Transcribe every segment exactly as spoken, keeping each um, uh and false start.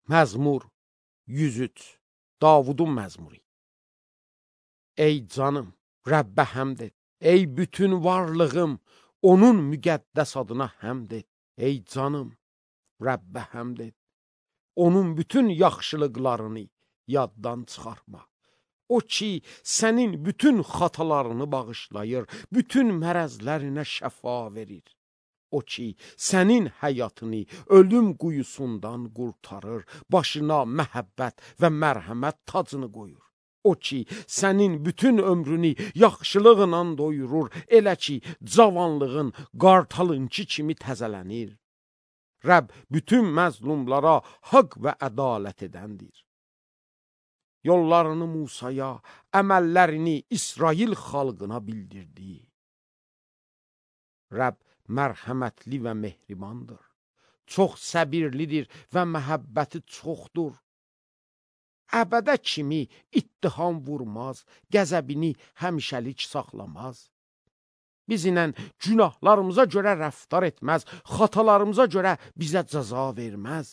Məzmur yüz üç, Davudun məzmuru. Ey canım, Rəbbə həmd et. Ey bütün varlığım, onun müqəddəs adına həmd et. Ey canım, Rəbbə həmd et. Onun bütün yaxşılıqlarını yaddan çıxarma. O ki, sənin bütün xatalarını bağışlayır, bütün mərəzlərinə şəfa verir. O ki, sənin həyatını ölüm quyusundan qurtarır, başına məhəbbət və mərhəmət tacını qoyur. O ki, sənin bütün ömrünü yaxşılıqla doyurur, elə ki, cavanlığın qartalınki kimi təzələnir. Rəbb bütün məzlumlara haqq və ədalət edəndir. Yollarını Musaya, əməllərini İsrail xalqına bildirdi. Rəbb mərhəmətli və mehribandır. Çox səbirlidir və məhəbbəti çoxdur. Əbədə kimi ittiham vurmaz, qəzəbini həmişəlik saxlamaz. Bizlə günahlarımıza görə rəftar etməz, xatalarımıza görə bizə cəza verməz.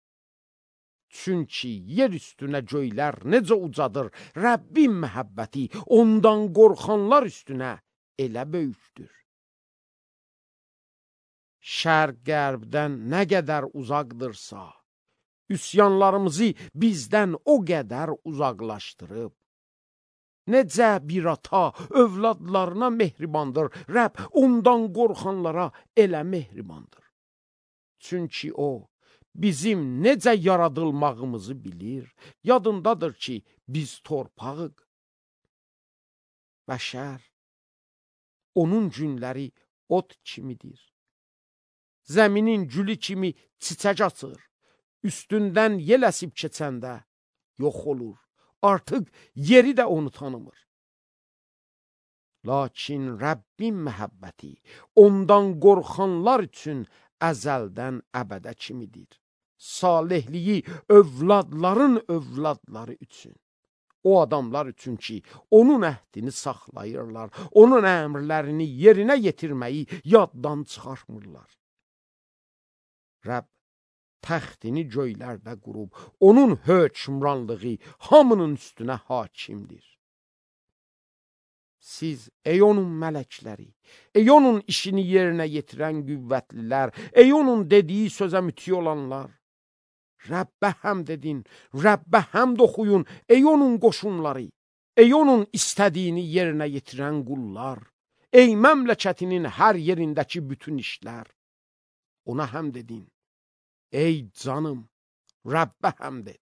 Çünki yer üstünə göylər necə ucadır, Rəbbin məhəbbəti ondan qorxanlar üstünə elə böyükdür. Şərq qərbdən nə qədər uzaqdırsa, üsyanlarımızı bizdən o qədər uzaqlaşdırıb. Necə bir ata övladlarına mehribandır, Rəbb ondan qorxanlara elə mehribandır. Çünki o, bizim necə yaradılmağımızı bilir, yadındadır ki, biz torpağıq. Bəşər, onun günləri ot kimidir. Zəminin gülü kimi çiçək açır, üstündən yel əsib keçəndə yox olur, artıq yeri də onu tanımır. Lakin Rəbbin məhəbbəti ondan qorxanlar üçün əzəldən əbədə kimidir. Salihliyi övladların övladları üçün. O adamlar üçün ki, onun əhdini saxlayırlar, onun əmrlərini yerinə yetirməyi yaddan çıxarmırlar. Rəbb təxtini göylərdə qurub, onun hökmranlığı hamının üstünə hakimdir. Siz, ey onun mələkləri, ey onun işini yerinə yetirən qüvvətlilər, ey onun dediyi sözə müti olanlar, Rəbbə həmd edin, Rəbbə həmd oxuyun, ey onun qoşunları, ey onun istədiyini yerinə yetirən qullar, ey məmləkətinin hər yerindəki bütün işlər, ona həmd edin. Ey canım, Rəbbə həmd et.